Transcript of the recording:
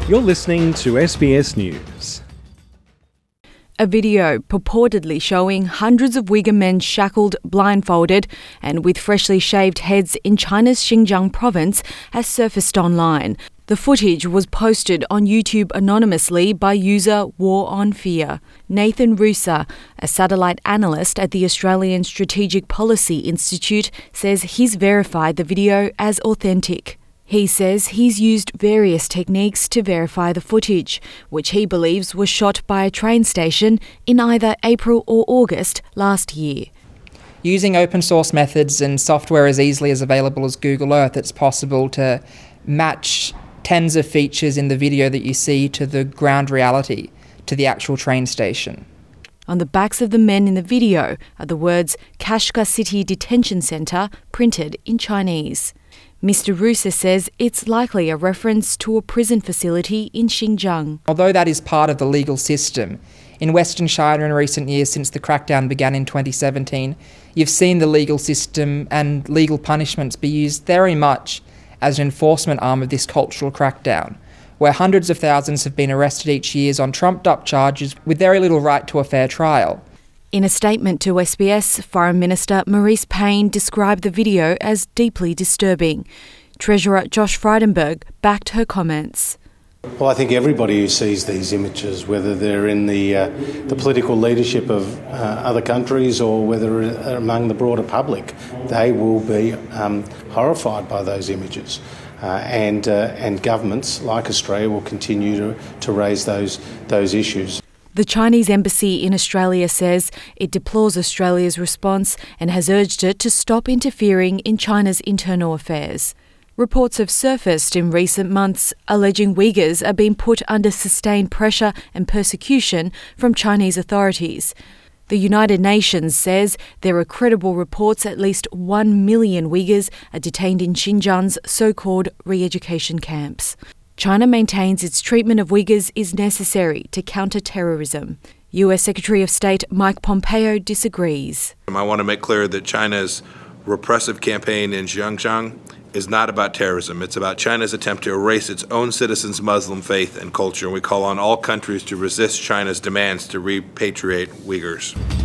You're listening to SBS News. A video purportedly showing hundreds of Uyghur men shackled, blindfolded and with freshly shaved heads in China's Xinjiang province has surfaced online. The footage was posted on YouTube anonymously by user War on Fear. Nathan Rusa, a satellite analyst at the Australian Strategic Policy Institute, says he's verified the video as authentic. He says he's used various techniques to verify the footage, which he believes was shot by a train station in either April or August last year. Using open source methods and software as easily as available as Google Earth, it's possible to match tens of features in the video that you see to the ground reality, to the actual train station. On the backs of the men in the video are the words Kashgar City Detention Centre printed in Chinese. Mr. Rusa says it's likely a reference to a prison facility in Xinjiang. Although that is part of the legal system, in Western China in recent years since the crackdown began in 2017, you've seen the legal system and legal punishments be used very much as an enforcement arm of this cultural crackdown, where hundreds of thousands have been arrested each year on trumped-up charges with very little right to a fair trial. In a statement to SBS, Foreign Minister Marise Payne described the video as deeply disturbing. Treasurer Josh Frydenberg backed her comments. Well, I think everybody who sees these images, whether they're in the political leadership of other countries or whether among the broader public, they will be horrified by those images. And governments like Australia will continue to raise those issues. The Chinese embassy in Australia says it deplores Australia's response and has urged it to stop interfering in China's internal affairs. Reports have surfaced in recent months alleging Uyghurs are being put under sustained pressure and persecution from Chinese authorities. The United Nations says there are credible reports at least 1 million Uyghurs are detained in Xinjiang's so-called re-education camps. China maintains its treatment of Uyghurs is necessary to counter terrorism. US Secretary of State Mike Pompeo disagrees. I want to make clear that China's repressive campaign in Xinjiang is not about terrorism. It's about China's attempt to erase its own citizens' Muslim faith and culture. We call on all countries to resist China's demands to repatriate Uyghurs.